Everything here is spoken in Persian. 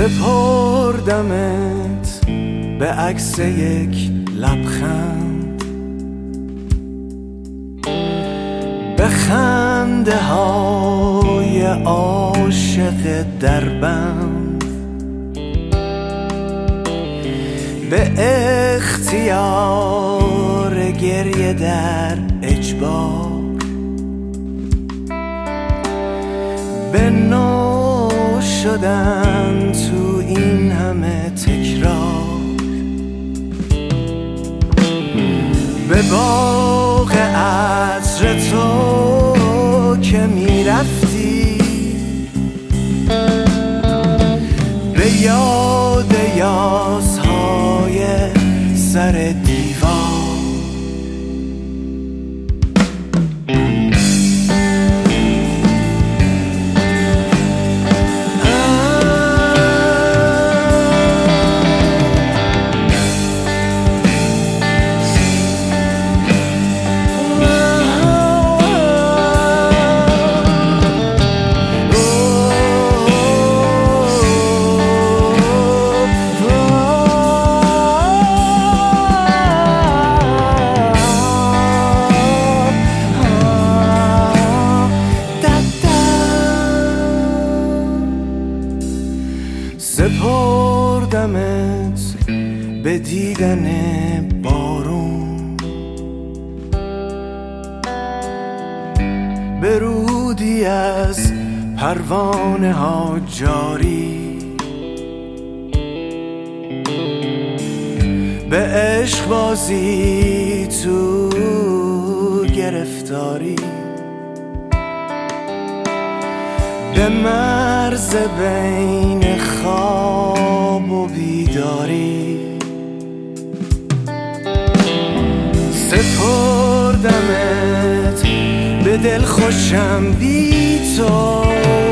سپردمت به عکس یک لبخند، به خنده های عاشق دربند، به اختیار گریه در اجبار، به نو شدن تو این همه تکرار، به باغ عطر تو که میرفتی، به یاد یازهای سر دیوار. سپردمت به دیدن بارون، به رودی از پروانه ها جاری، به عشق بازی تو گرفتاری، به مرز بین خواب و بیداری. سپردمت به دل خوشم بی تو،